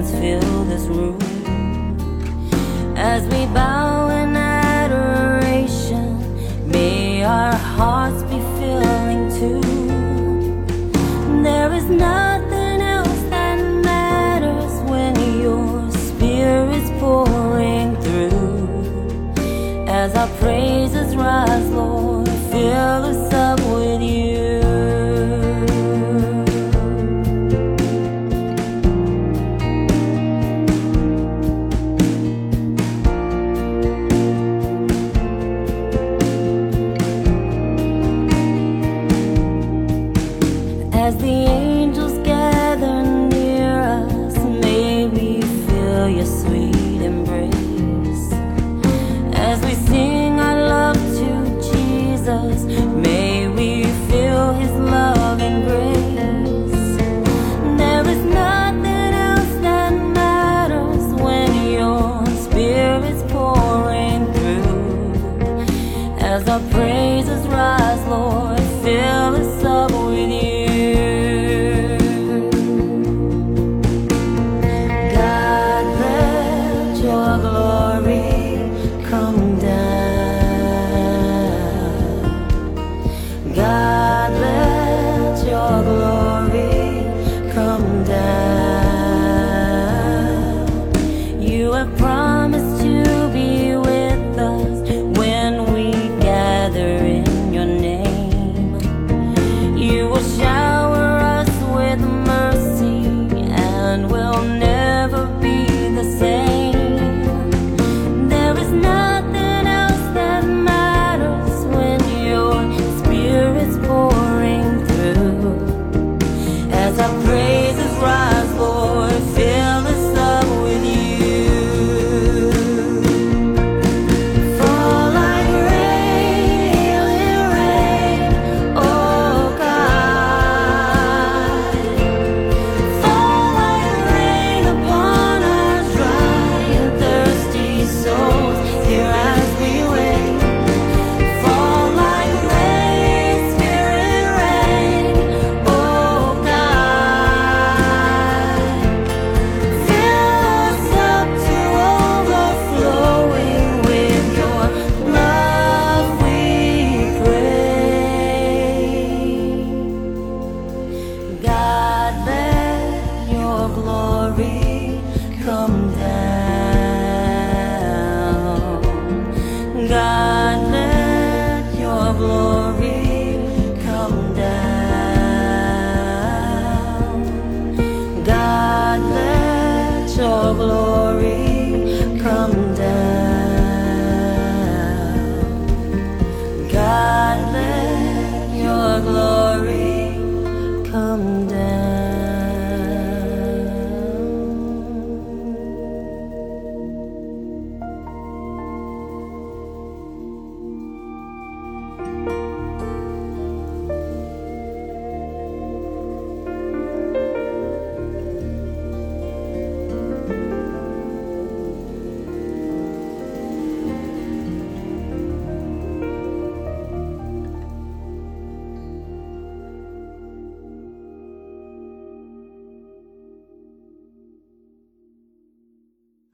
presence fill this room. As we bow in adoration, may our hearts be filling too. There is nothing else that matters when your Spirit's pouring through. As our praises rise, Lord, fill us up with you. As the angels gather near us, may we feel your sweet embrace. As we sing our love to Jesus, may we feel his love and grace. There is nothing else that matters when your Spirit's pouring through. As our praises rise, Lord, fill us up with you. Your glory come down. God, let your glory come down. You have promised to be with us when we gather in your name. You will shower us with mercy and we'll never be the same. Come down. God, let your glory come down. God, let your glory